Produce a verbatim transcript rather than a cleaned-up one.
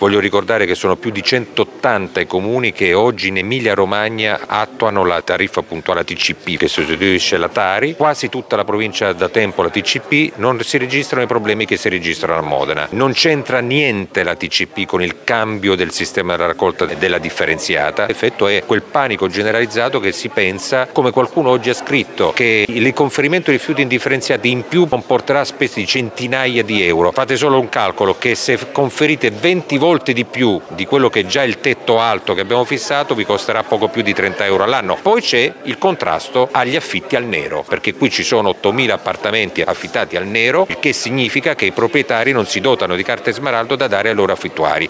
Voglio ricordare che sono più di centottanta i comuni che oggi in Emilia-Romagna attuano la tariffa puntuale T C P che sostituisce la Tari. Quasi tutta la provincia da tempo la T C P, non si registrano i problemi che si registrano a Modena. Non c'entra niente la T C P con il cambio del sistema della raccolta e della differenziata. L'effetto è quel panico generalizzato che si pensa, come qualcuno oggi ha scritto, che il conferimento di rifiuti indifferenziati in più comporterà spese di centinaia di euro. Fate solo un calcolo che se conferite venti volte di più di quello che è già il tetto alto che abbiamo fissato vi costerà poco più di trenta euro all'anno. Poi c'è il contrasto agli affitti al nero, perché qui ci sono ottomila appartamenti affittati al nero, il che significa che i proprietari non si dotano di carte smeraldo da dare ai loro affittuari.